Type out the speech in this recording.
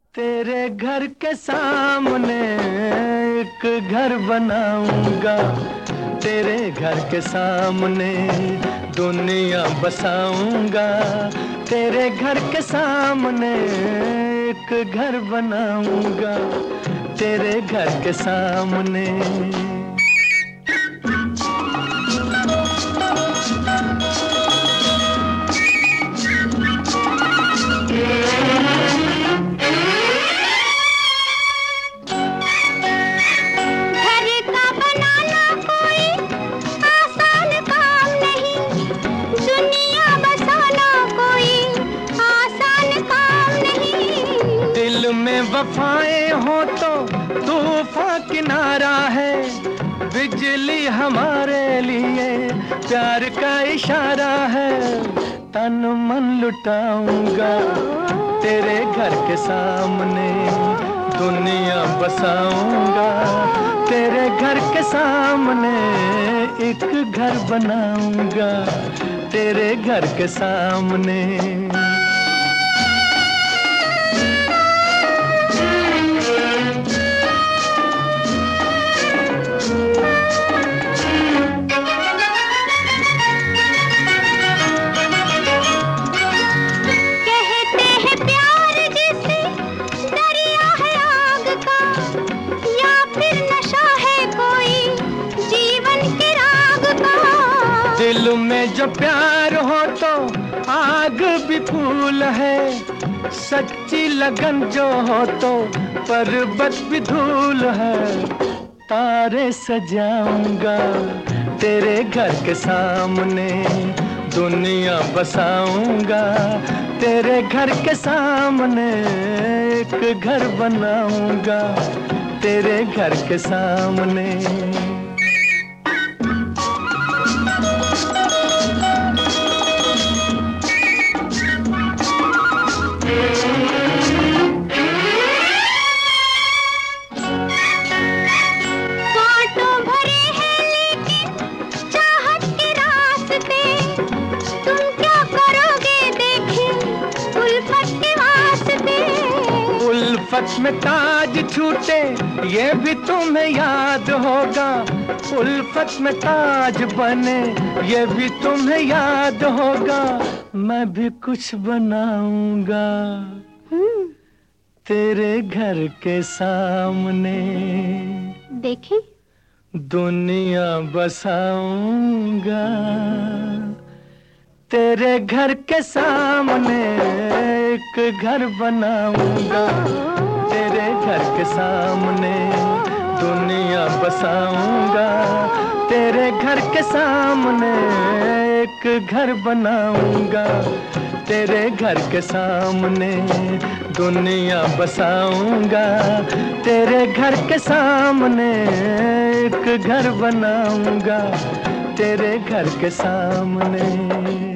तेरे घर के सामने एक घर बनाऊंगा, तेरे घर के सामने दुनिया बसाऊंगा। तेरे घर के सामने एक घर बनाऊंगा, तेरे घर के सामने। दिल में वफाएं हो तो तूफान किनारा है, बिजली हमारे लिए प्यार का इशारा है। तन मन लुटाऊंगा, तेरे घर के सामने दुनिया बसाऊंगा। तेरे घर के सामने एक घर बनाऊंगा, तेरे घर के सामने। दिल में जो प्यार हो तो आग भी फूल है, सच्ची लगन जो हो तो पर्वत भी धूल है। तारे सजाऊंगा, तेरे घर के सामने दुनिया बसाऊंगा। तेरे घर के सामने एक घर बनाऊंगा, तेरे घर के सामने। उल्फत में ताज छूटे ये भी तुम्हें याद होगा, उल्फत में ताज बने ये भी तुम्हें याद होगा। मैं भी कुछ बनाऊंगा, तेरे घर के सामने देखी दुनिया बसाऊंगा। तेरे घर के सामने एक घर बनाऊंगा, तेरे घर के सामने दुनिया बसाऊंगा। तेरे घर के सामने एक घर बनाऊंगा, तेरे घर के सामने दुनिया बसाऊंगा। तेरे घर के सामने एक घर बनाऊंगा, तेरे घर के सामने।